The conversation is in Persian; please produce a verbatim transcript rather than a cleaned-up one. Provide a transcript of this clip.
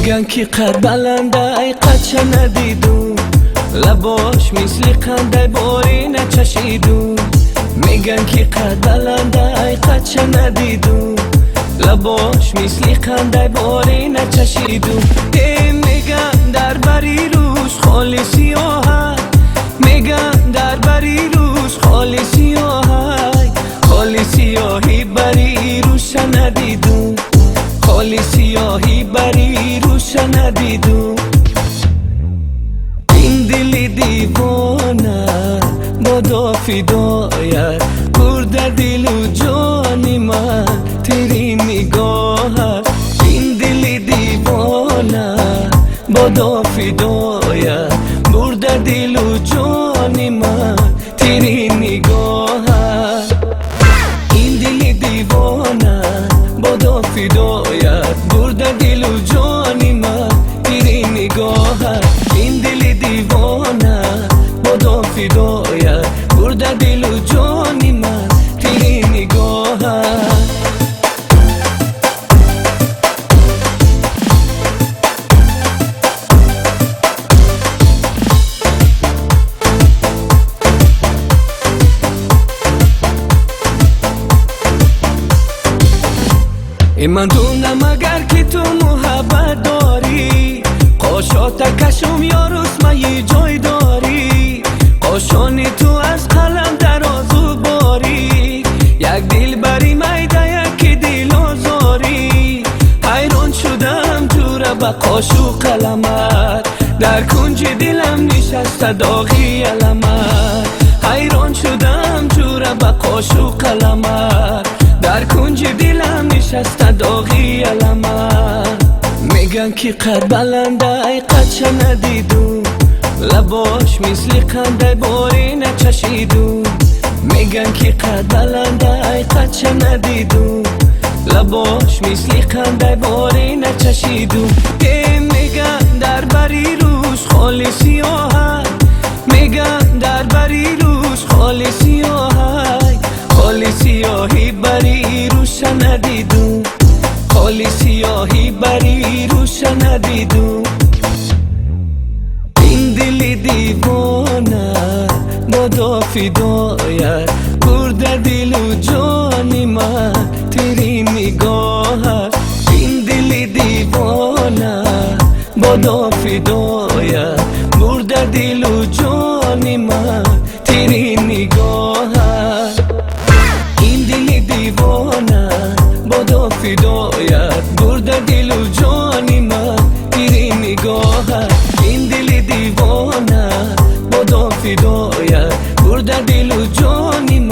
میگن که قد بلنده ای قدش ندیدون، لباش مثل خنده باری نچشیدون. میگن که قد بلنده ای قدش ندیدون، لباش مثل خنده باری نچشیدون. ای میگن در بری روش خالی سیاه، میگن در بری روش خالی سیاه، خالی سیاهی بری روش ندیدون، خالی سیاهی بری روش ندیدون. این دل دیوانه بادا فدایت برده دل و جان من تیری نگاه. این دل دیوانه بادا فدایت برده دل و جان من تیری نگاه. این دل دیوانه بادا فدایت برده دل و جان من تیری نگاه. این دل دیوانه بادا فدایت برده دل و جان من تیری نگاه. من دونم اگر که تو محبت داری، قاشات کشم یا رسمه جای داری. قاشانی تو از قلم درازو باری، یک دل بری میده یکی دل آزاری. حیران شدم جوره به قاش و قلمت، در کنج دلم نشسته داغی علمت. حیران شدم جوره به قاش و قلمت، در کنج دلم نشسته داغی علمت. میگن که قد بلنده ای قدش ندیدون، لباش مثل خنده باری نچشیدون. میگن که قد بلنده ای قدش ندیدون، لباش مثل خنده باری نچشیدون. ای میگن در بری روش خالی سیاه، میگن در بری روش خالی سیاه، خالی سیاهی بری روش ندیدون، خالی سیاهی بری روش ندیدون. این دل دیوانه بادا فدایت برده دل و جان من تیری نگاه. این دل دیوانه بادا فدایت برده دل و جان من تیری نگاه. این دل دیوانه بادا فدایت برده دل و جان من تیری نگاه. این دل دیوانه بادا فدایت برده دل و جان